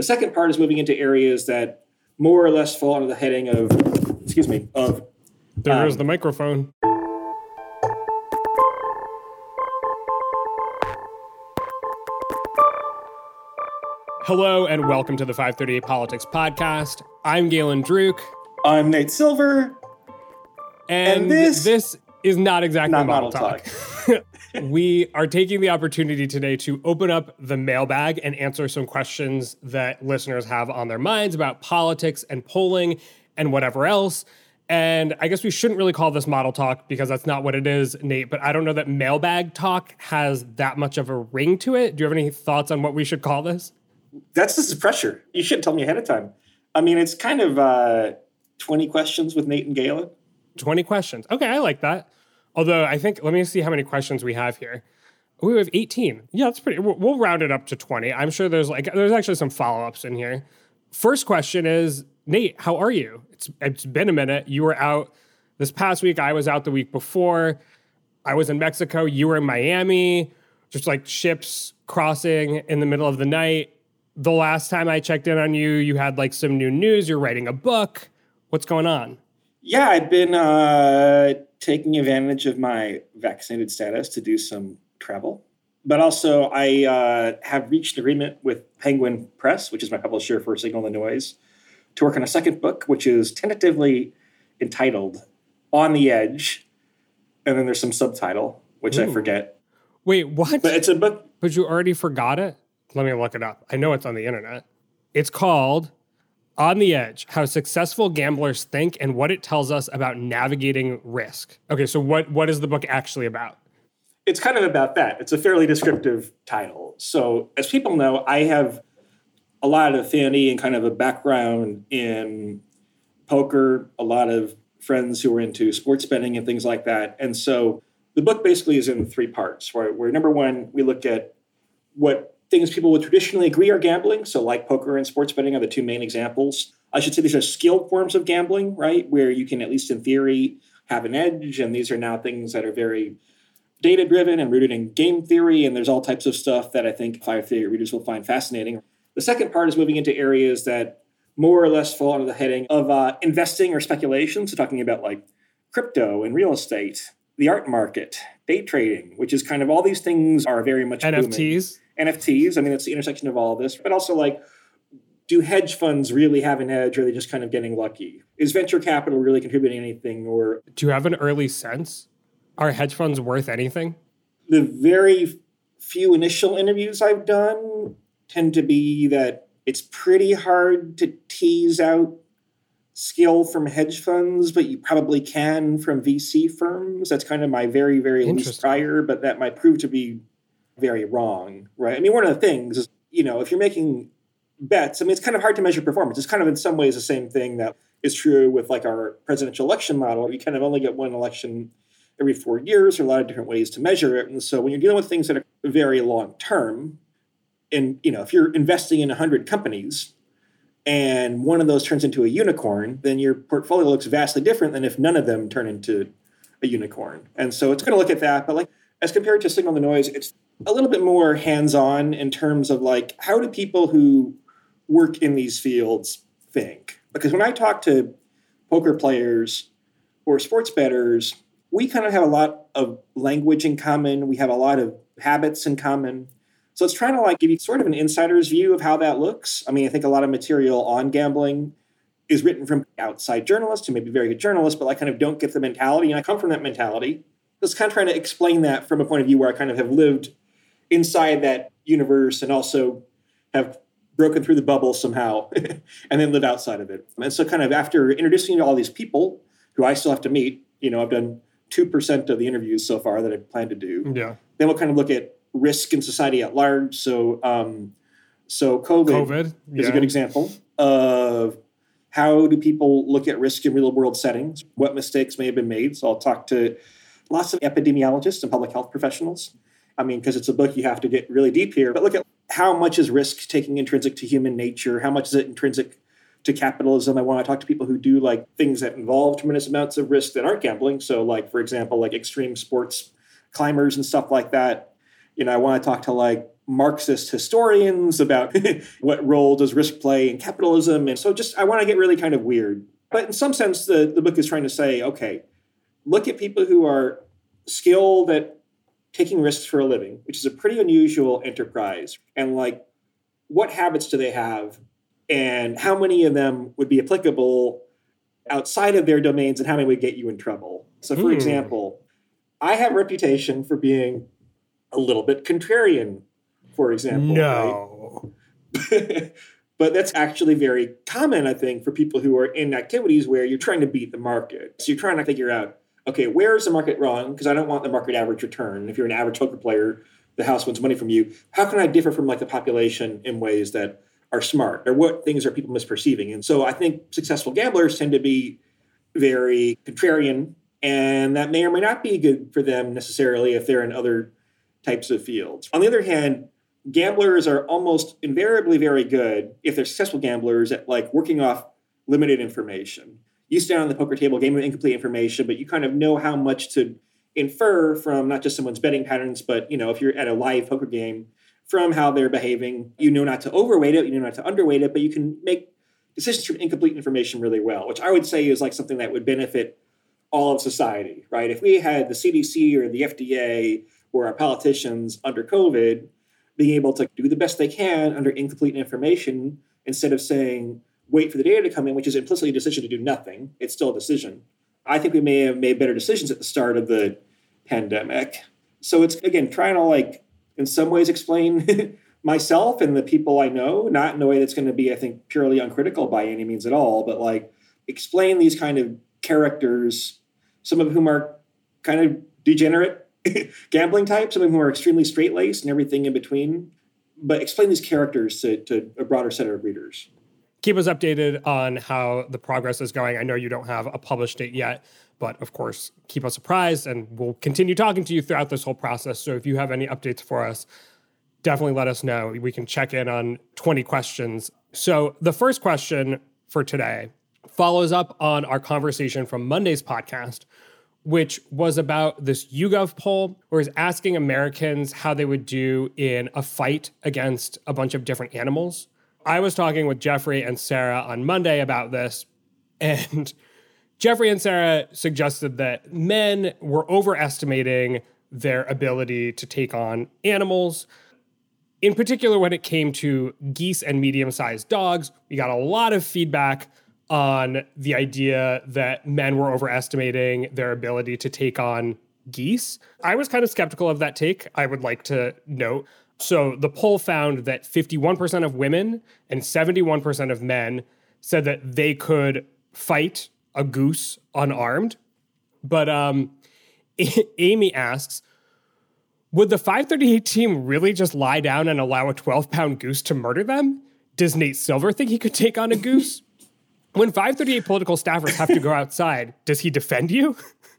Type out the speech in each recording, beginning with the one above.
The second part is moving into areas that more or less fall under the heading of, There goes the microphone. Hello and welcome to the 538 Politics Podcast. I'm Galen Druk. I'm Nate Silver. And this is not exactly Model Talk. We are taking the opportunity today to open up the mailbag and answer some questions that listeners have on their minds about politics and polling and whatever else. And I guess we shouldn't really call this Model Talk because that's not what it is, Nate, but I don't know that mailbag talk has that much of a ring to it. Do you have any thoughts on what we should call this? This is pressure. You should tell me ahead of time. I mean, it's kind of 20 questions with Nate and Galen. 20 questions. Okay, I like that. Although I think, let me see how many questions we have here. We have 18. Yeah, that's pretty, we'll round it up to 20. I'm sure there's actually some follow-ups in here. First question is, Nate, how are you? It's been a minute. You were out this past week. I was out the week before. I was in Mexico. You were in Miami. Just like ships crossing in the middle of the night. The last time I checked in on you, you had like some new news. You're writing a book. What's going on? Yeah, I've been taking advantage of my vaccinated status to do some travel. But also I have reached an agreement with Penguin Press, which is my publisher for Signal the Noise, to work on a second book, which is tentatively entitled On the Edge. And then there's some subtitle, which I forget. Wait, what? But it's a book. But you already forgot it? Let me look it up. I know it's on the internet. It's called On the Edge, How Successful Gamblers Think and What It Tells Us About Navigating Risk. Okay, so what is the book actually about? It's kind of about that. It's a fairly descriptive title. So as people know, I have a lot of affinity and kind of a background in poker, a lot of friends who are into sports betting and things like that. And so the book basically is in three parts, where number one, we look at what things people would traditionally agree are gambling. So like poker and sports betting are the two main examples. I should say these are skilled forms of gambling, right? Where you can, at least in theory, have an edge. And these are now things that are very data-driven and rooted in game theory. And there's all types of stuff that I think 538 readers will find fascinating. The second part is moving into areas that more or less fall under the heading of investing or speculation. So talking about like crypto and real estate, the art market, day trading, which is kind of all these things are very much NFTs. Booming. NFTs, I mean, it's the intersection of all of this, but also like, do hedge funds really have an edge, or are they just kind of getting lucky? Is venture capital really contributing anything? Or do you have an early sense? Are hedge funds worth anything? The very few initial interviews I've done tend to be that it's pretty hard to tease out skill from hedge funds, but you probably can from VC firms. That's kind of my very, very least prior, but that might prove to be very wrong, right? I mean, one of the things is, if you're making bets, I mean, it's kind of hard to measure performance. It's kind of in some ways the same thing that is true with like our presidential election model. You kind of only get one election every 4 years. There are a lot of different ways to measure it. And so when you're dealing with things that are very long term, and, if you're investing in 100 companies and one of those turns into a unicorn, then your portfolio looks vastly different than if none of them turn into a unicorn. And so it's going to look at that. But like, as compared to Signal the Noise, it's a little bit more hands-on in terms of like, how do people who work in these fields think? Because when I talk to poker players or sports bettors, we kind of have a lot of language in common. We have a lot of habits in common. So it's trying to like give you sort of an insider's view of how that looks. I mean, I think a lot of material on gambling is written from outside journalists who may be very good journalists, but I kind of don't get the mentality. And I come from that mentality. Just kind of trying to explain that from a point of view where I kind of have lived inside that universe and also have broken through the bubble somehow and then live outside of it. And so kind of after introducing you to all these people who I still have to meet, I've done 2% of the interviews so far that I plan to do. Yeah. Then we'll kind of look at risk in society at large. So COVID is a good example of how do people look at risk in real world settings, what mistakes may have been made. So I'll talk to lots of epidemiologists and public health professionals. I mean, because it's a book, you have to get really deep here. But look at how much is risk taking intrinsic to human nature? How much is it intrinsic to capitalism? I want to talk to people who do like things that involve tremendous amounts of risk that aren't gambling. So like, for example, like extreme sports climbers and stuff like that. I want to talk to like Marxist historians about what role does risk play in capitalism. And so I want to get really kind of weird. But in some sense, the book is trying to say, okay, look at people who are skilled at taking risks for a living, which is a pretty unusual enterprise. And like, what habits do they have? And how many of them would be applicable outside of their domains, and how many would get you in trouble? So for example, I have a reputation for being a little bit contrarian, for example. No. Right? But that's actually very common, I think, for people who are in activities where you're trying to beat the market. So you're trying to figure out, okay, where is the market wrong? Because I don't want the market average return. If you're an average poker player, the house wants money from you. How can I differ from like the population in ways that are smart? Or what things are people misperceiving? And so I think successful gamblers tend to be very contrarian, and that may or may not be good for them necessarily if they're in other types of fields. On the other hand, gamblers are almost invariably very good, if they're successful gamblers, at like working off limited information. You stand on the poker table, game with incomplete information, but you kind of know how much to infer from not just someone's betting patterns, but if you're at a live poker game, from how they're behaving. You know not to overweight it, you know not to underweight it, but you can make decisions from incomplete information really well, which I would say is like something that would benefit all of society, right? If we had the CDC or the FDA or our politicians under COVID being able to do the best they can under incomplete information, instead of saying, wait for the data to come in, which is implicitly a decision to do nothing. It's still a decision. I think we may have made better decisions at the start of the pandemic. So it's, again, trying to like, in some ways explain myself and the people I know, not in a way that's going to be, I think, purely uncritical by any means at all, but like explain these kind of characters, some of whom are kind of degenerate gambling types, some of whom are extremely straight-laced and everything in between, but explain these characters to a broader set of readers. Keep us updated on how the progress is going. I know you don't have a published date yet, but of course, keep us apprised, and we'll continue talking to you throughout this whole process. So if you have any updates for us, definitely let us know. We can check in on 20 questions. So the first question for today follows up on our conversation from Monday's podcast, which was about this YouGov poll, where it's asking Americans how they would do in a fight against a bunch of different animals. I was talking with Jeffrey and Sarah on Monday about this, and Jeffrey and Sarah suggested that men were overestimating their ability to take on animals. In particular, when it came to geese and medium-sized dogs, we got a lot of feedback on the idea that men were overestimating their ability to take on geese. I was kind of skeptical of that take, I would like to note. So the poll found that 51% of women and 71% of men said that they could fight a goose unarmed. But Amy asks, would the 538 team really just lie down and allow a 12-pound goose to murder them? Does Nate Silver think he could take on a goose? When 538 political staffers have to go outside, does he defend you?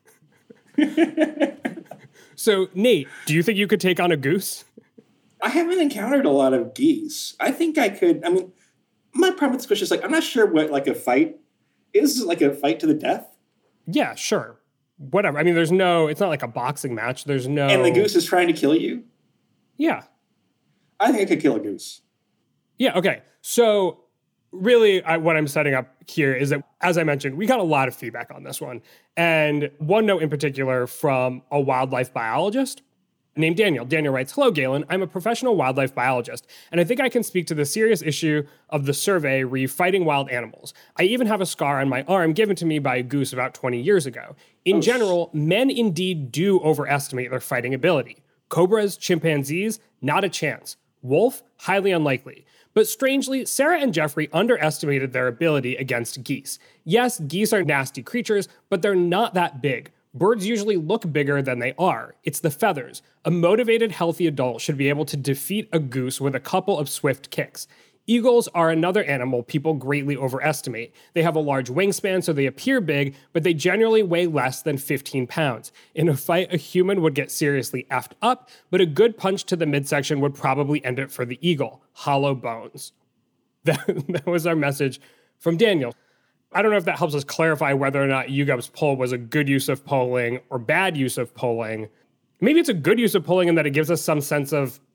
So, Nate, do you think you could take on a goose? I haven't encountered a lot of geese. I think I could. I mean, my problem with this question is like, I'm not sure what like a fight is, like a fight to the death. Yeah, sure. Whatever. I mean, it's not like a boxing match. There's no. And the goose is trying to kill you? Yeah. I think I could kill a goose. Yeah, okay. So really, what I'm setting up here is that, as I mentioned, we got a lot of feedback on this one. And one note in particular from a wildlife biologist named Daniel. Daniel writes, "Hello, Galen. I'm a professional wildlife biologist, and I think I can speak to the serious issue of the survey re fighting wild animals. I even have a scar on my arm given to me by a goose about 20 years ago. In general, men indeed do overestimate their fighting ability. Cobras, chimpanzees, not a chance. Wolf, highly unlikely. But strangely, Sarah and Jeffrey underestimated their ability against geese. Yes, geese are nasty creatures, but they're not that big. Birds usually look bigger than they are. It's the feathers. A motivated, healthy adult should be able to defeat a goose with a couple of swift kicks. Eagles are another animal people greatly overestimate. They have a large wingspan, so they appear big, but they generally weigh less than 15 pounds. In a fight, a human would get seriously effed up, but a good punch to the midsection would probably end it for the eagle. Hollow bones." That was our message from Daniel. I don't know if that helps us clarify whether or not YouGov's poll was a good use of polling or bad use of polling. Maybe it's a good use of polling in that it gives us some sense of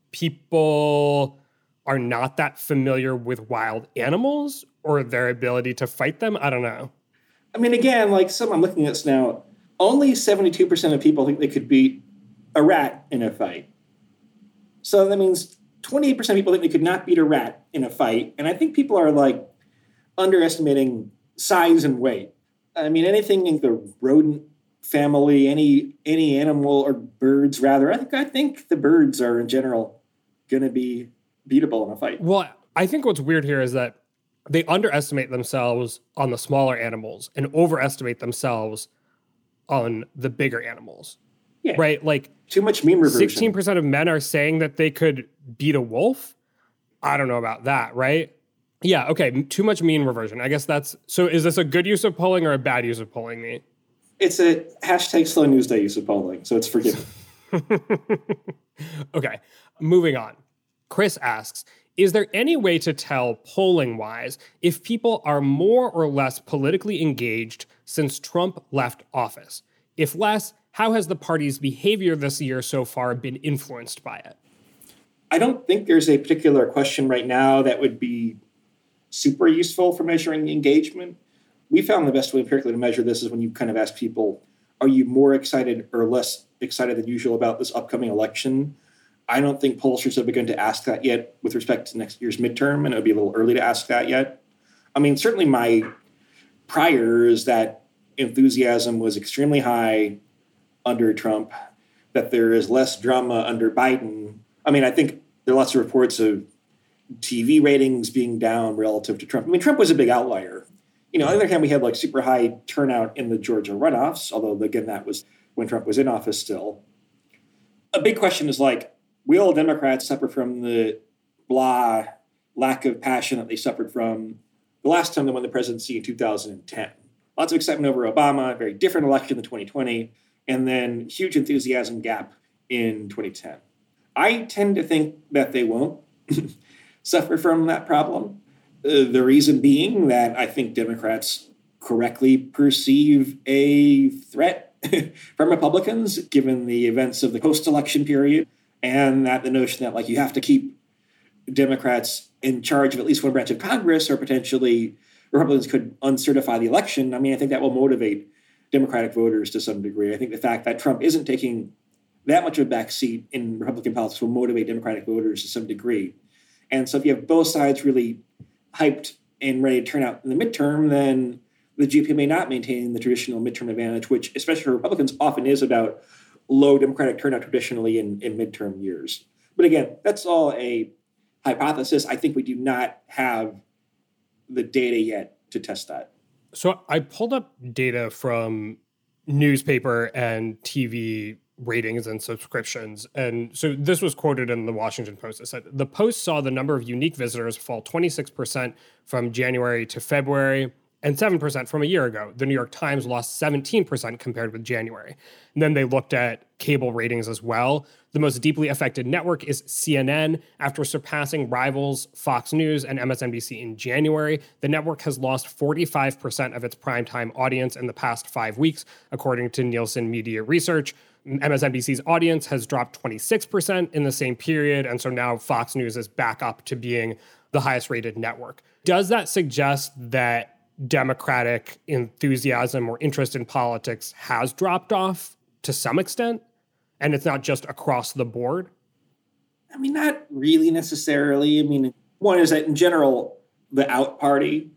people are not that familiar with wild animals or their ability to fight them? I don't know. I mean, again, like I'm looking at this now, only 72% of people think they could beat a rat in a fight. So that means 28% of people think they could not beat a rat in a fight. And I think people are like underestimating size and weight. I mean, anything in the rodent family, any animal or birds rather, I think the birds are in general going to be beatable in a fight. Well, I think what's weird here is that they underestimate themselves on the smaller animals and overestimate themselves on the bigger animals. Yeah. Right? Like too much mean reversion. 16% of men are saying that they could beat a wolf. I don't know about that, right? Yeah, okay, too much mean reversion. I guess that's... So is this a good use of polling or a bad use of polling, Nate? It's a hashtag slow news day use of polling, so it's forgiven. Okay, moving on. Chris asks, is there any way to tell polling-wise if people are more or less politically engaged since Trump left office? If less, how has the party's behavior this year so far been influenced by it? I don't think there's a particular question right now that would be super useful for measuring engagement. We found the best way empirically to measure this is when you kind of ask people, are you more excited or less excited than usual about this upcoming election? I don't think pollsters have begun to ask that yet with respect to next year's midterm, and it would be a little early to ask that yet. I mean, certainly my prior is that enthusiasm was extremely high under Trump, that there is less drama under Biden. I mean, I think there are lots of reports of TV ratings being down relative to Trump. I mean, Trump was a big outlier. You know, on the other hand, we had like super high turnout in the Georgia runoffs, although, again, that was when Trump was in office still. A big question is like, will Democrats suffer from the blah lack of passion that they suffered from the last time they won the presidency in 2010? Lots of excitement over Obama, a very different election than 2020, and then huge enthusiasm gap in 2010. I tend to think that they won't suffer from that problem. The reason being that I think Democrats correctly perceive a threat from Republicans, given the events of the post-election period, and that the notion that like you have to keep Democrats in charge of at least one branch of Congress, or potentially Republicans could uncertify the election. I mean, I think that will motivate Democratic voters to some degree. I think the fact that Trump isn't taking that much of a backseat in Republican politics will motivate Democratic voters to some degree. And so if you have both sides really hyped and ready to turn out in the midterm, then the GOP may not maintain the traditional midterm advantage, which, especially for Republicans, often is about low Democratic turnout traditionally in midterm years. But again, that's all a hypothesis. I think we do not have the data yet to test that. So I pulled up data from newspaper and TV ratings and subscriptions. And so this was quoted in the Washington Post. It said, the Post saw the number of unique visitors fall 26% from January to February and 7% from a year ago. The New York Times lost 17% compared with January. And then they looked at cable ratings as well. The most deeply affected network is CNN. After surpassing rivals Fox News and MSNBC in January, the network has lost 45% of its primetime audience in the past 5 weeks, according to Nielsen Media Research. MSNBC's audience has dropped 26% in the same period, and so now Fox News is back up to being the highest rated network. Does that suggest that Democratic enthusiasm or interest in politics has dropped off to some extent, and it's not just across the board? I mean, not really necessarily. I mean, one is that in general, the out party,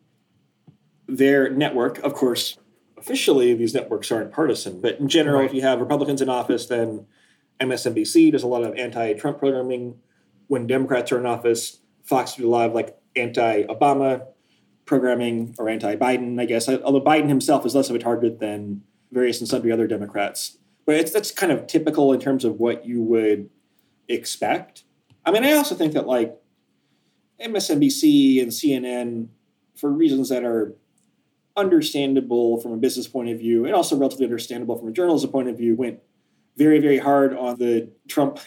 their network, of course, officially these networks aren't partisan, but in general, If you have Republicans in office, then MSNBC does a lot of anti-Trump programming. When Democrats are in office, Fox does a lot of like anti-Obama programming, or anti-Biden, I guess, although Biden himself is less of a target than various and sundry other Democrats. But that's kind of typical in terms of what you would expect. I mean, I also think that like MSNBC and CNN, for reasons that are understandable from a business point of view, and also relatively understandable from a journalism point of view, went very, very hard on the Trump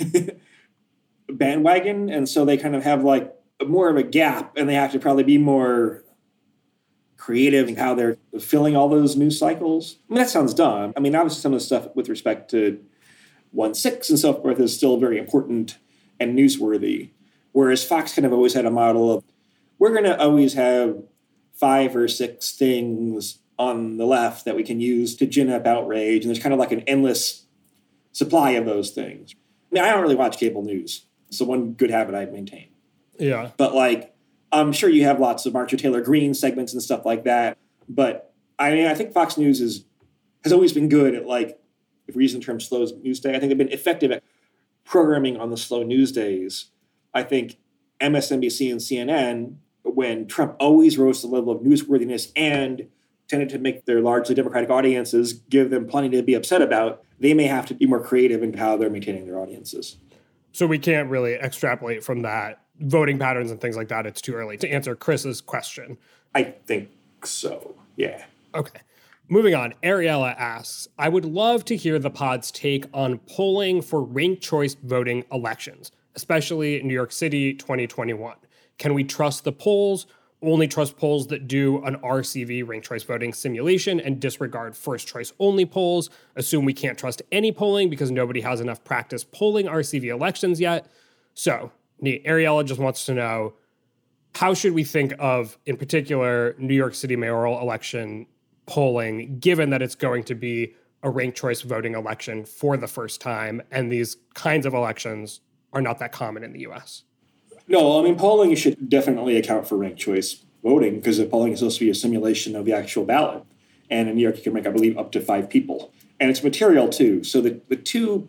bandwagon. And so they kind of have like more of a gap, and they have to probably be more creative in how they're filling all those news cycles. I mean, that sounds dumb. I mean, obviously some of the stuff with respect to 1-6 and so forth is still very important and newsworthy. Whereas Fox kind of always had a model of, we're going to always have 5 or 6 things on the left that we can use to gin up outrage. And there's kind of like an endless supply of those things. I mean, I don't really watch cable news. It's the one good habit I maintain. Yeah. But like, I'm sure you have lots of Marjorie Taylor Greene segments and stuff like that. But I mean, I think Fox News has always been good at, like, if we're using the term slow news day, I think they've been effective at programming on the slow news days. I think MSNBC and CNN, when Trump always rose to the level of newsworthiness and tended to make their largely Democratic audiences give them plenty to be upset about, they may have to be more creative in how they're maintaining their audiences. So we can't really extrapolate from that voting patterns and things like that. It's too early to answer Chris's question. I think so, yeah. Okay. Moving on, Ariella asks, I would love to hear the pod's take on polling for ranked choice voting elections, especially in New York City 2021. Can we trust the polls, only trust polls that do an RCV, ranked choice voting simulation, and disregard first choice only polls? Assume we can't trust any polling because nobody has enough practice polling RCV elections yet. So, Ariella just wants to know, how should we think of, in particular, New York City mayoral election polling, given that it's going to be a ranked choice voting election for the first time, and these kinds of elections are not that common in the U.S.? No, I mean, polling should definitely account for ranked choice voting, because the polling is supposed to be a simulation of the actual ballot. And in New York, you can make, I believe, up to 5 people. And it's material, too. So the 2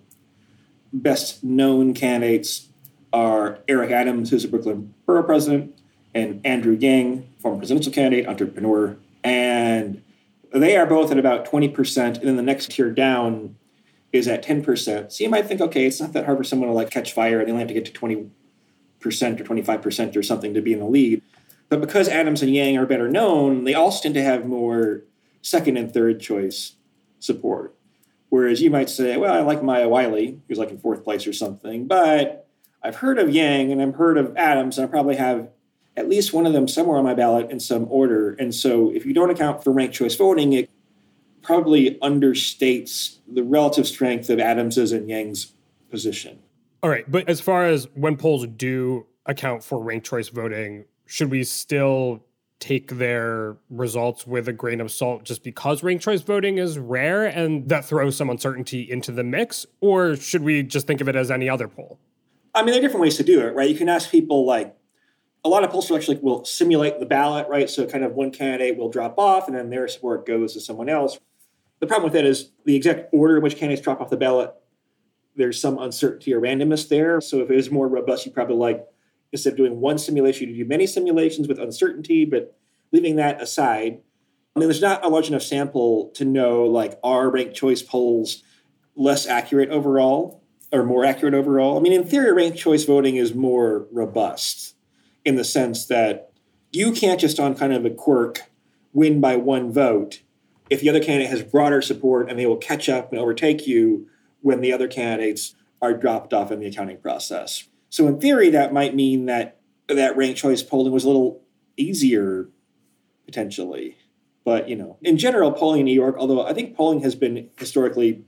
best known candidates are Eric Adams, who's a Brooklyn borough president, and Andrew Yang, former presidential candidate, entrepreneur. And they are both at about 20%. And then the next tier down is at 10%. So you might think, okay, it's not that hard for someone to, like, catch fire, and they only have to get to 20% or 25% or something to be in the lead. But because Adams and Yang are better known, they also tend to have more second and third choice support. Whereas you might say, well, I like Maya Wiley, who's like in 4th place or something, but I've heard of Yang and I've heard of Adams, and I probably have at least one of them somewhere on my ballot in some order. And so if you don't account for ranked choice voting, it probably understates the relative strength of Adams's and Yang's position. All right. But as far as when polls do account for ranked choice voting, should we still take their results with a grain of salt just because ranked choice voting is rare and that throws some uncertainty into the mix? Or should we just think of it as any other poll? I mean, there are different ways to do it, right? You can ask people, like, a lot of pollsters actually will simulate the ballot, right? So kind of one candidate will drop off and then their support goes to someone else. The problem with that is the exact order in which candidates drop off the ballot, there's some uncertainty or randomness there. So if it is more robust, you probably, like, instead of doing one simulation, you do many simulations with uncertainty. But leaving that aside, I mean, there's not a large enough sample to know, like, are ranked choice polls less accurate overall or more accurate overall? I mean, in theory, ranked choice voting is more robust in the sense that you can't just on kind of a quirk win by 1 vote if the other candidate has broader support, and they will catch up and overtake you when the other candidates are dropped off in the accounting process. So in theory, that might mean that ranked choice polling was a little easier, potentially. But, you know, in general, polling in New York, although I think polling has been historically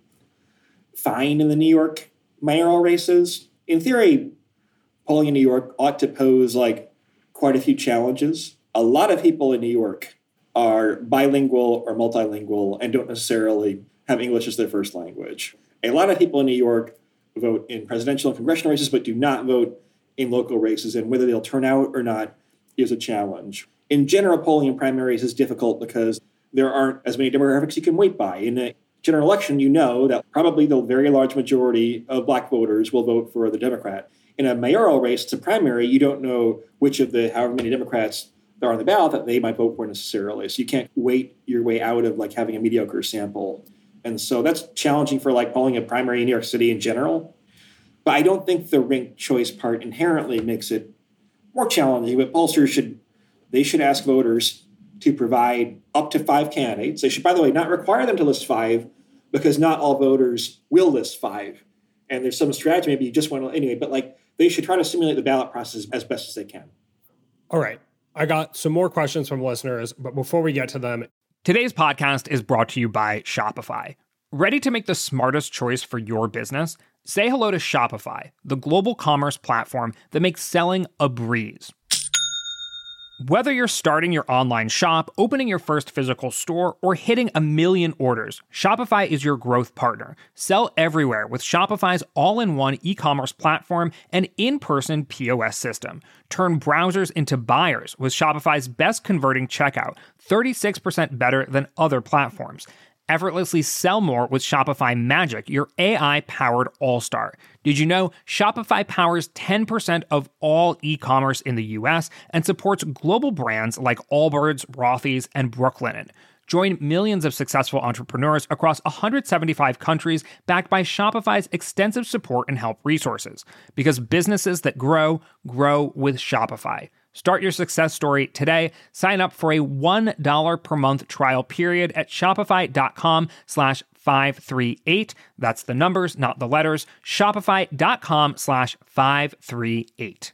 fine in the New York mayoral races, in theory, polling in New York ought to pose, like, quite a few challenges. A lot of people in New York are bilingual or multilingual and don't necessarily have English as their first language. A lot of people in New York vote in presidential and congressional races, but do not vote in local races, and whether they'll turn out or not is a challenge. In general, polling in primaries is difficult because there aren't as many demographics you can weight by. In a general election, you know that probably the very large majority of Black voters will vote for the Democrat. In a mayoral race, it's a primary, you don't know which of the however many Democrats there are on the ballot that they might vote for necessarily. So you can't weight your way out of, like, having a mediocre sample. And so that's challenging for, like, polling a primary in New York City in general. But I don't think the ranked choice part inherently makes it more challenging. But pollsters should ask voters to provide up to 5 candidates. They should, by the way, not require them to list 5, because not all voters will list 5. And there's some strategy, maybe you just want to, anyway, but, like, they should try to simulate the ballot process as best as they can. All right. I got some more questions from listeners, but before we get to them, today's podcast is brought to you by Shopify. Ready to make the smartest choice for your business? Say hello to Shopify, the global commerce platform that makes selling a breeze. Whether you're starting your online shop, opening your first physical store, or hitting 1 million orders, Shopify is your growth partner. Sell everywhere with Shopify's all-in-one e-commerce platform and in-person POS system. Turn browsers into buyers with Shopify's best converting checkout, 36% better than other platforms. Effortlessly sell more with Shopify Magic, your AI-powered all-star. Did you know Shopify powers 10% of all e-commerce in the U.S. and supports global brands like Allbirds, Rothy's, and Brooklinen? Join millions of successful entrepreneurs across 175 countries backed by Shopify's extensive support and help resources. Because businesses that grow, grow with Shopify. Start your success story today. Sign up for a $1 per month trial period at shopify.com/538. That's the numbers, not the letters. Shopify.com/538.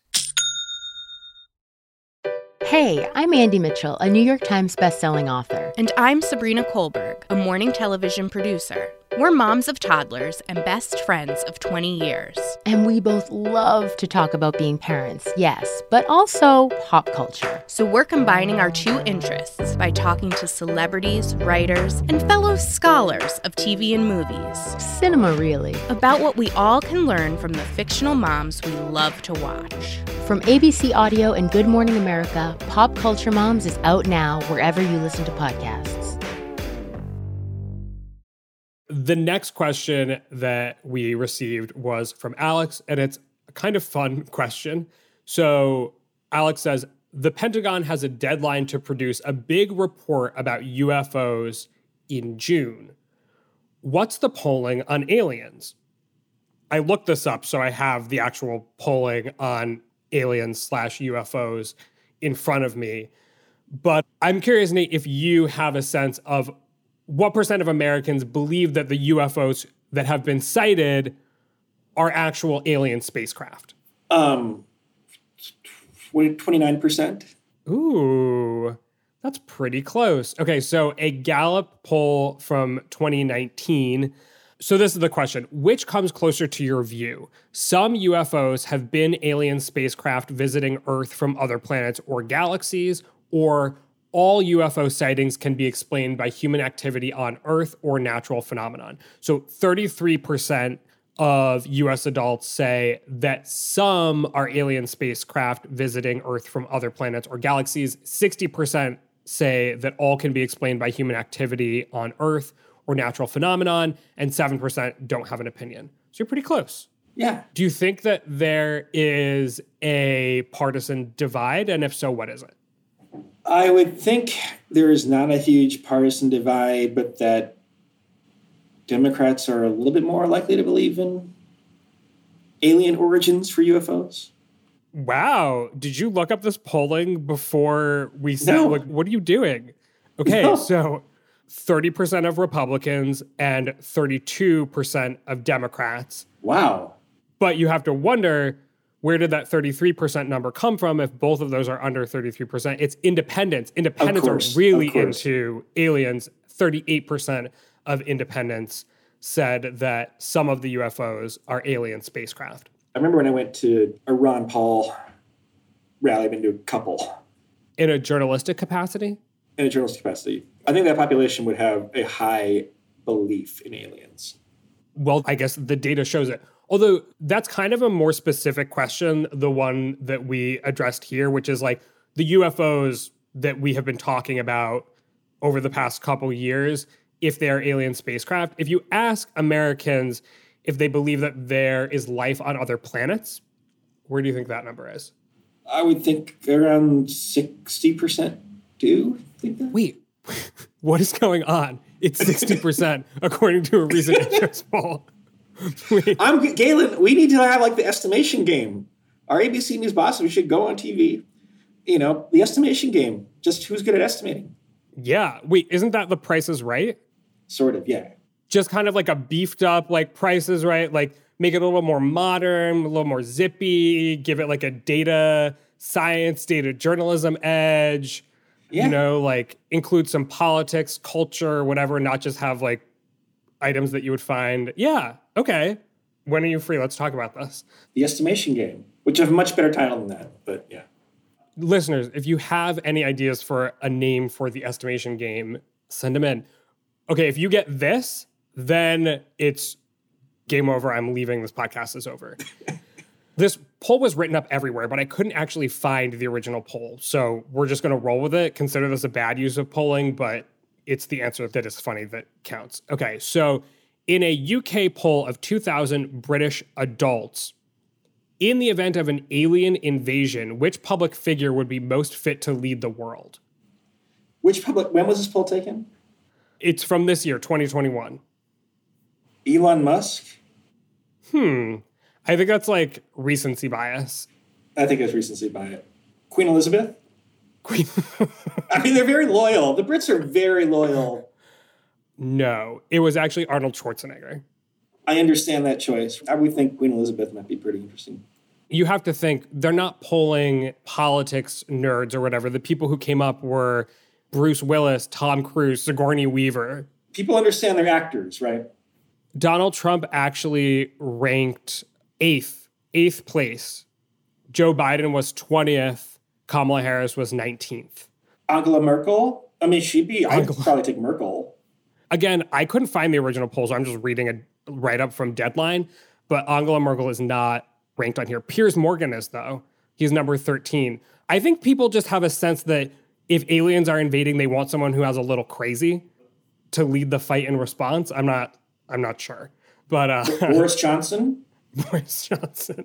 Hey, I'm Andy Mitchell, a New York Times bestselling author. And I'm Sabrina Kohlberg, a morning television producer. We're moms of toddlers and best friends of 20 years. And we both love to talk about being parents, yes, but also pop culture. So we're combining our two interests by talking to celebrities, writers, and fellow scholars of TV and movies. Cinema, really. About what we all can learn from the fictional moms we love to watch. From ABC Audio and Good Morning America, Pop Culture Moms is out now wherever you listen to podcasts. The next question that we received was from Alex, and it's a kind of fun question. So Alex says, the Pentagon has a deadline to produce a big report about UFOs in June. What's the polling on aliens? I looked this up, so I have the actual polling on aliens/UFOs in front of me. But I'm curious, Nate, if you have a sense of what percent of Americans believe that the UFOs that have been cited are actual alien spacecraft? 29%. Ooh, that's pretty close. Okay, so a Gallup poll from 2019. So this is the question. Which comes closer to your view? Some UFOs have been alien spacecraft visiting Earth from other planets or galaxies, or all UFO sightings can be explained by human activity on Earth or natural phenomenon. So 33% of US adults say that some are alien spacecraft visiting Earth from other planets or galaxies. 60% say that all can be explained by human activity on Earth or natural phenomenon, and 7% don't have an opinion. So you're pretty close. Yeah. Do you think that there is a partisan divide? And if so, what is it? I would think there is not a huge partisan divide, but that Democrats are a little bit more likely to believe in alien origins for UFOs. Wow. Did you look up this polling before we said, No. like, what are you doing? Okay, No. so 30% of Republicans and 32% of Democrats. Wow. But you have to wonder, where did that 33% number come from if both of those are under 33%? It's independents. Independents are really into aliens. 38% of independents said that some of the UFOs are alien spacecraft. I remember when I went to a Ron Paul rally, I've been to a couple. In a journalistic capacity? In a journalistic capacity. I think that population would have a high belief in aliens. Well, I guess the data shows it. Although that's kind of a more specific question, the one that we addressed here, which is like the UFOs that we have been talking about over the past couple years, if they are alien spacecraft. If you ask Americans if they believe that there is life on other planets, where do you think that number is? I would think around 60% do think that. Wait, what is going on? It's 60% according to a recent interest poll. Galen, we need to have like the estimation game. Our ABC News bosses, we should go on TV. You know, the estimation game. Just who's good at estimating. Yeah. Wait, isn't that The Price is Right? Sort of, yeah. Just kind of like a beefed up, like Price is Right, like make it a little more modern, a little more zippy, give it like a data science, data journalism edge, Yeah. you know, like include some politics, culture, whatever, not just have like items that you would find. Yeah. Okay. When are you free? Let's talk about this. The Estimation Game, which is a much better title than that, but yeah. Listeners, if you have any ideas for a name for the Estimation Game, send them in. Okay, if you get this, then it's game over. I'm leaving. This podcast is over. This poll was written up everywhere, but I couldn't actually find the original poll. So we're just going to roll with it. Consider this a bad use of polling, but it's the answer that is funny that counts. Okay, so in a UK poll of 2,000 British adults, in the event of an alien invasion, which public figure would be most fit to lead the world? When was this poll taken? It's from this year, 2021. Elon Musk? I think that's like recency bias. I think it's recency bias. Queen Elizabeth? Queen. I mean, they're very loyal. The Brits are very loyal. No, it was actually Arnold Schwarzenegger. I understand that choice. I would think Queen Elizabeth might be pretty interesting. You have to think they're not polling politics nerds or whatever. The people who came up were Bruce Willis, Tom Cruise, Sigourney Weaver. People understand they're actors, right? Donald Trump actually ranked eighth place. Joe Biden was 20th. Kamala Harris was 19th. Angela Merkel? I mean, I'd probably take Merkel. Again, I couldn't find the original poll, so I'm just reading a write-up from Deadline, but Angela Merkel is not ranked on here. Piers Morgan is, though. He's number 13. I think people just have a sense that if aliens are invading, they want someone who has a little crazy to lead the fight in response. I'm not sure. But Boris Johnson? Boris Johnson.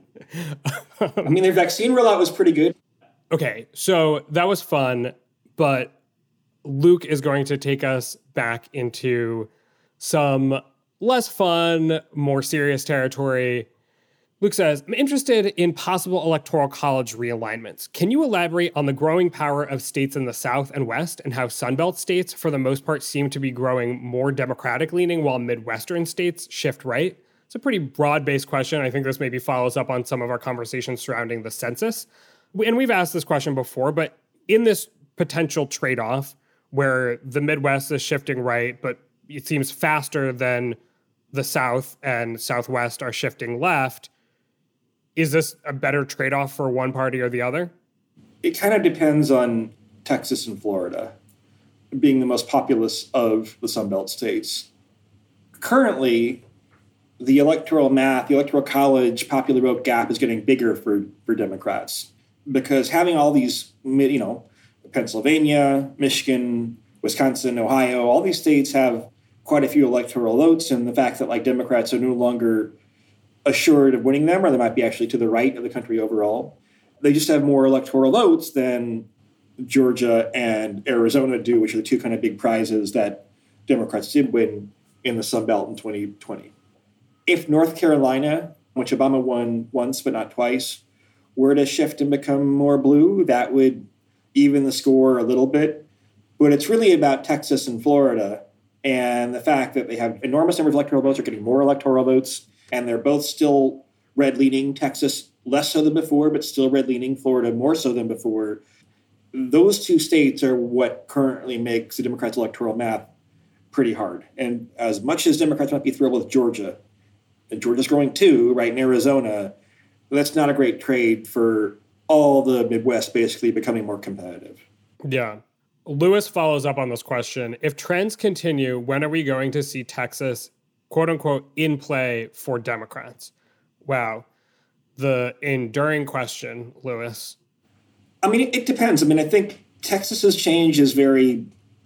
I mean, their vaccine rollout was pretty good. Okay, so that was fun, but Luke is going to take us back into some less fun, more serious territory. Luke says, I'm interested in possible electoral college realignments. Can you elaborate on the growing power of states in the South and West and how Sunbelt states, for the most part, seem to be growing more Democratic leaning while Midwestern states shift right? It's a pretty broad-based question. I think this maybe follows up on some of our conversations surrounding the census. And we've asked this question before, but in this potential trade-off where the Midwest is shifting right, but it seems faster than the South and Southwest are shifting left, is this a better trade-off for one party or the other? It kind of depends on Texas and Florida being the most populous of the Sunbelt states. Currently, the electoral college popular vote gap is getting bigger for Democrats because having all these, Pennsylvania, Michigan, Wisconsin, Ohio, all these states have quite a few electoral votes, and the fact that Democrats are no longer assured of winning them, or they might be actually to the right of the country overall. They just have more electoral votes than Georgia and Arizona do, which are the two kind of big prizes that Democrats did win in the Sun Belt in 2020. If North Carolina, which Obama won once but not twice, were to shift and become more blue, that would even the score a little bit. But it's really about Texas and Florida and the fact that they have enormous number of electoral votes, are getting more electoral votes, and they're both still red-leaning. Texas less so than before, but still red-leaning. Florida more so than before. Those two states are what currently makes the Democrats' electoral math pretty hard. And as much as Democrats might be thrilled with Georgia, and Georgia's growing too, right, in Arizona, that's not a great trade for all the Midwest basically becoming more competitive. Yeah. Lewis follows up on this question. If trends continue, when are we going to see Texas, quote unquote, in play for Democrats? Wow. The enduring question, Lewis. I mean, it depends. I mean, I think Texas's change is very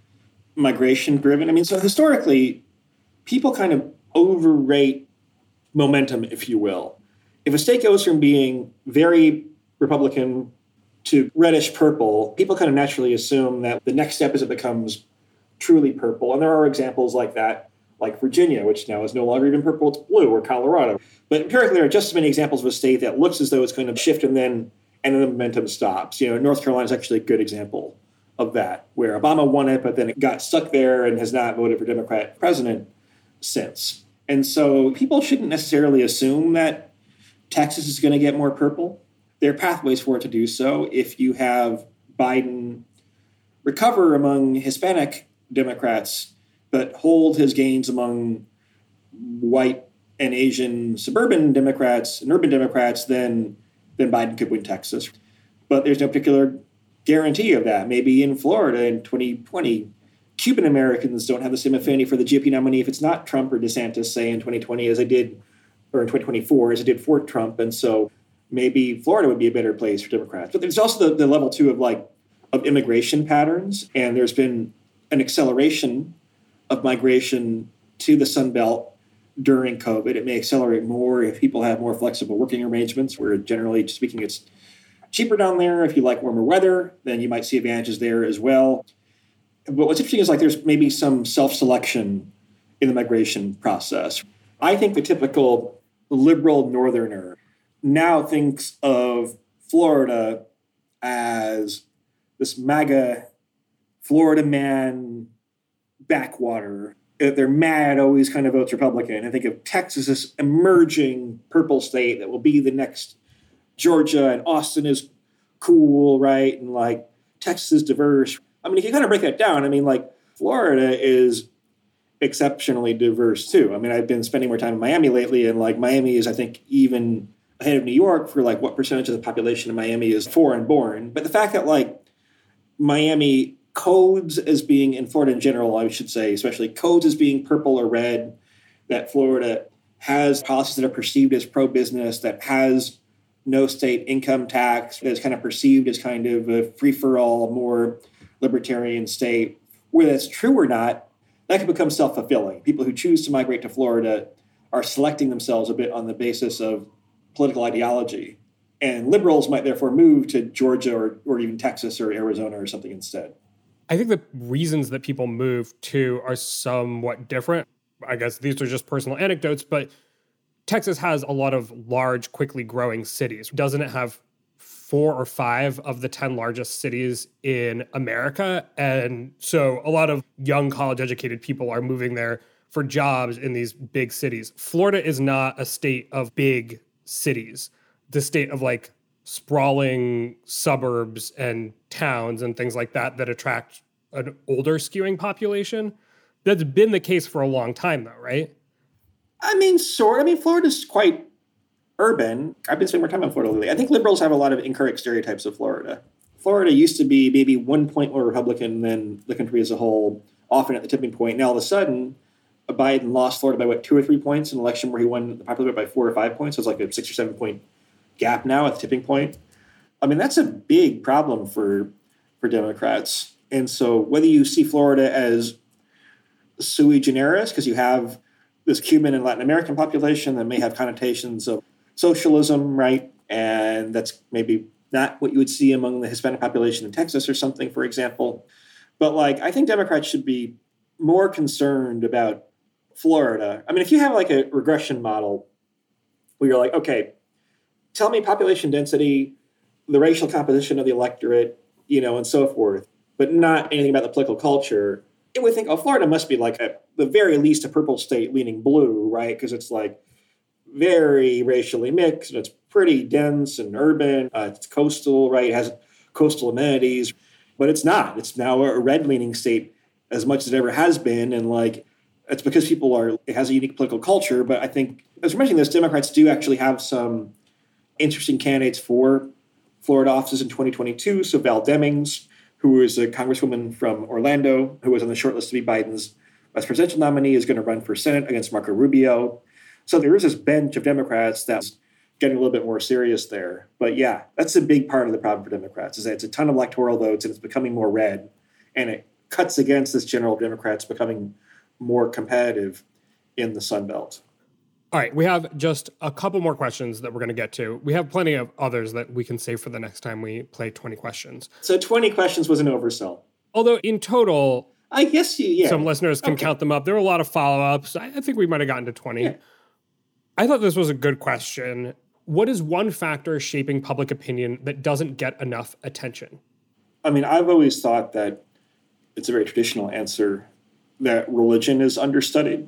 migration driven. I mean, so historically, people kind of overrate momentum, if you will. If a state goes from being very Republican to reddish purple, people kind of naturally assume that the next step is it becomes truly purple. And there are examples like that, like Virginia, which now is no longer even purple, it's blue, or Colorado. But empirically, there are just as many examples of a state that looks as though it's going to shift and then the momentum stops. North Carolina is actually a good example of that, where Obama won it, but then it got stuck there and has not voted for Democrat president since. And so people shouldn't necessarily assume that Texas is going to get more purple. There are pathways for it to do so. If you have Biden recover among Hispanic Democrats, but hold his gains among white and Asian suburban Democrats and urban Democrats, then Biden could win Texas. But there's no particular guarantee of that. Maybe in Florida in 2020, Cuban Americans don't have the same affinity for the GOP nominee if it's not Trump or DeSantis, say, in 2020 as they did, or in 2024 as it did for Trump. And so maybe Florida would be a better place for Democrats. But there's also the level, too, of immigration patterns. And there's been an acceleration of migration to the Sun Belt during COVID. It may accelerate more if people have more flexible working arrangements, where generally speaking, it's cheaper down there. If you like warmer weather, then you might see advantages there as well. But what's interesting is there's maybe some self-selection in the migration process. I think the typical liberal northerner now thinks of Florida as this MAGA Florida man backwater. They're mad, always kind of votes Republican. I think of Texas as this emerging purple state that will be the next Georgia, and Austin is cool, right? And Texas is diverse. I mean, if you kind of break that down, Florida is exceptionally diverse too. I mean, I've been spending more time in Miami lately, and Miami is, I think, even ahead of New York for what percentage of the population in Miami is foreign born. But the fact that Miami codes as being, in Florida in general, I should say, especially codes as being purple or red, that Florida has policies that are perceived as pro-business, that has no state income tax, that is kind of perceived as kind of a free-for-all, more libertarian state. Whether that's true or not, that can become self-fulfilling. People who choose to migrate to Florida are selecting themselves a bit on the basis of political ideology. And liberals might therefore move to Georgia or even Texas or Arizona or something instead. I think the reasons that people move to are somewhat different. I guess these are just personal anecdotes, but Texas has a lot of large, quickly growing cities. Doesn't it have 4 or 5 of the 10 largest cities in America? And so a lot of young college-educated people are moving there for jobs in these big cities. Florida is not a state of big cities. The state of sprawling suburbs and towns and things like that attract an older skewing population. That's been the case for a long time though, right? I mean, Florida's quite urban. I've been spending more time in Florida lately. I think liberals have a lot of incorrect stereotypes of Florida. Florida used to be maybe 1 point more Republican than the country as a whole, often at the tipping point. Now all of a sudden, Biden lost Florida by 2 or 3 points in an election where he won the popular vote by 4 or 5 points. So it's a 6 or 7 point gap now at the tipping point. I mean, that's a big problem for Democrats. And so whether you see Florida as sui generis, because you have this Cuban and Latin American population that may have connotations of socialism, right? And that's maybe not what you would see among the Hispanic population in Texas or something, for example. But I think Democrats should be more concerned about Florida. I mean, if you have a regression model where you're okay, tell me population density, the racial composition of the electorate, and so forth, but not anything about the political culture, it would think, Florida must be at the very least a purple state leaning blue, right? Because it's very racially mixed and it's pretty dense and urban. It's coastal, right? It has coastal amenities, but it's not. It's now a red leaning state as much as it ever has been. And it's because it has a unique political culture. But I think, as we're mentioning this, Democrats do actually have some interesting candidates for Florida offices in 2022. So Val Demings, who is a congresswoman from Orlando, who was on the short list to be Biden's vice presidential nominee, is going to run for Senate against Marco Rubio. So there is this bench of Democrats that's getting a little bit more serious there. But yeah, that's a big part of the problem for Democrats, is that it's a ton of electoral votes and it's becoming more red. And it cuts against this general Democrats becoming more competitive in the Sun Belt. All right, we have just a couple more questions that we're going to get to. We have plenty of others that we can save for the next time we play 20 questions. So 20 questions was an oversell. Although in total, I guess some listeners can count them up. There were a lot of follow-ups. I think we might have gotten to 20. Yeah. I thought this was a good question. What is one factor shaping public opinion that doesn't get enough attention? I mean, I've always thought that it's a very traditional answer that religion is understudied.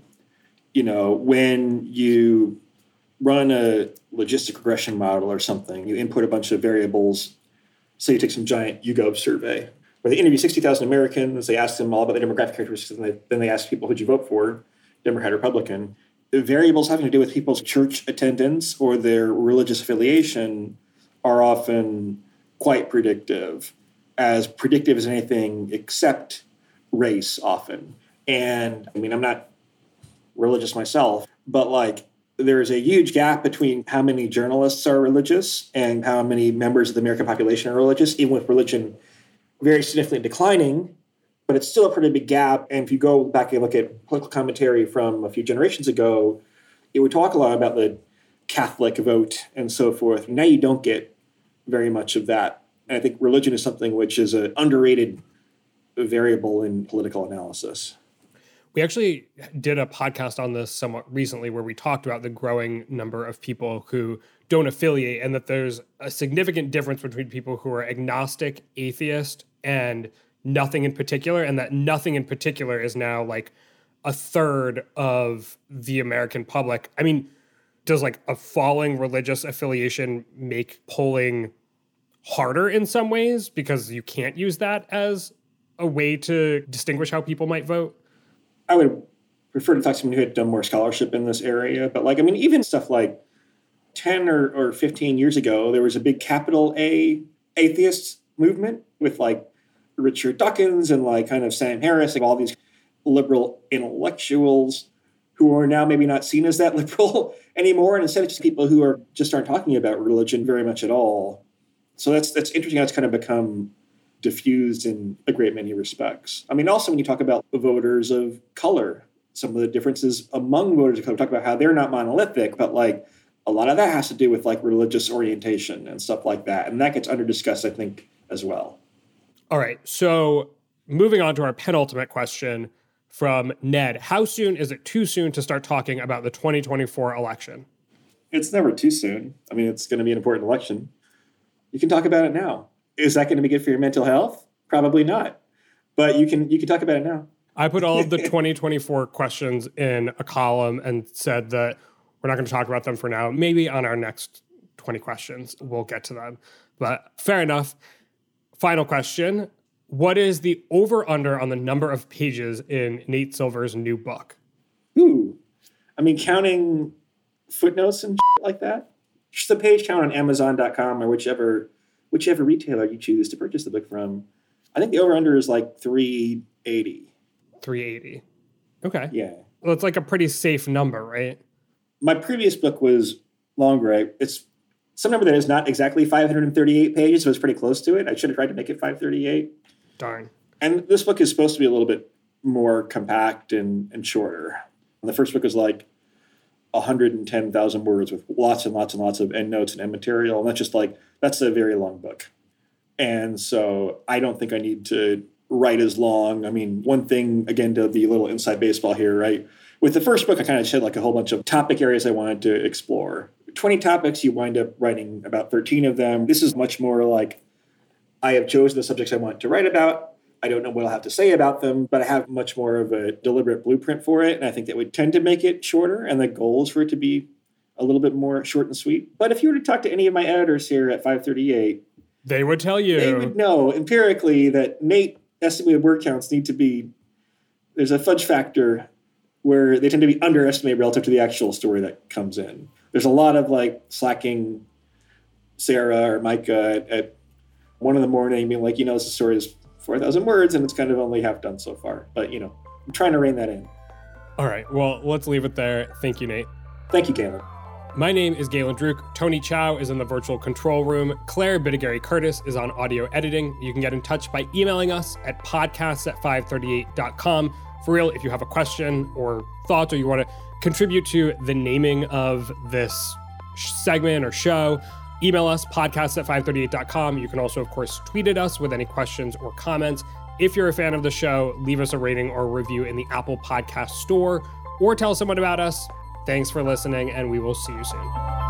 When you run a logistic regression model or something, you input a bunch of variables. Say you take some giant YouGov survey where they interview 60,000 Americans. They ask them all about the demographic characteristics, and then they ask people, who'd you vote for, Democrat or Republican? variables having to do with people's church attendance or their religious affiliation are often quite predictive as anything except race often. And I mean, I'm not religious myself, but like there's a huge gap between how many journalists are religious and how many members of the American population are religious, even with religion very significantly declining. But it's still a pretty big gap. And if you go back and look at political commentary from a few generations ago, it would talk a lot about the Catholic vote and so forth. Now you don't get very much of that. And I think religion is something which is an underrated variable in political analysis. We actually did a podcast on this somewhat recently where we talked about the growing number of people who don't affiliate and that there's a significant difference between people who are agnostic, atheist, and nothing in particular, and that nothing in particular is now like a third of the American public. I mean, does like a falling religious affiliation make polling harder in some ways because you can't use that as a way to distinguish how people might vote? I would prefer to talk to someone who had done more scholarship in this area. But like, I mean, even stuff like 10 or 15 years ago, there was a big capital A atheist movement with like Richard Dawkins and like kind of Sam Harris and all these liberal intellectuals who are now maybe not seen as that liberal anymore. And instead it's just people who are just aren't talking about religion very much at all. So that's interesting how it's kind of become diffused in a great many respects. I mean, also when you talk about voters of color, some of the differences among voters of color, talk about how they're not monolithic, but like a lot of that has to do with like religious orientation and stuff like that. And that gets under-discussed, I think, as well. All right. So moving on to our penultimate question from Ned. How soon is it too soon to start talking about the 2024 election? It's never too soon. I mean, it's going to be an important election. You can talk about it now. Is that going to be good for your mental health? Probably not. But you can talk about it now. I put all of the 2024 questions in a column and said that we're not going to talk about them for now. Maybe on our next 20 questions, we'll get to them. But fair enough. Final question. What is the over-under on the number of pages in Nate Silver's new book? Ooh. I mean, counting footnotes and shit like that? Just the page count on Amazon.com or whichever retailer you choose to purchase the book from. I think the over-under is like 380. 380. Okay. Yeah. Well, it's like a pretty safe number, right? My previous book was longer. It's some number that is not exactly 538 pages, so it's pretty close to it. I should have tried to make it 538. Darn. And this book is supposed to be a little bit more compact and shorter. And the first book is like 110,000 words with lots and lots and lots of endnotes and end material. And that's a very long book. And so I don't think I need to write as long. I mean, one thing, again, to be a little inside baseball here, right? With the first book, I kind of had like a whole bunch of topic areas I wanted to explore. 20 topics, you wind up writing about 13 of them. This is much more like I have chosen the subjects I want to write about. I don't know what I'll have to say about them, but I have much more of a deliberate blueprint for it. And I think that would tend to make it shorter. And the goal is for it to be a little bit more short and sweet. But if you were to talk to any of my editors here at 538, they would tell you. They would know empirically that Nate estimated word counts need to be, there's a fudge factor where they tend to be underestimated relative to the actual story that comes in. There's a lot of like slacking Sarah or Micah at 1 a.m. being like, this story is 4,000 words and it's kind of only half done so far. But, I'm trying to rein that in. All right. Well, let's leave it there. Thank you, Nate. Thank you, Galen. My name is Galen Druk. Tony Chow is in the virtual control room. Claire Bidigary-Curtis is on audio editing. You can get in touch by emailing us at podcasts@538.com. For real, if you have a question or thoughts or you want to contribute to the naming of this segment or show, email us, podcasts@538.com. You can also, of course, tweet at us with any questions or comments. If you're a fan of the show, leave us a rating or a review in the Apple Podcast Store or tell someone about us. Thanks for listening, and we will see you soon.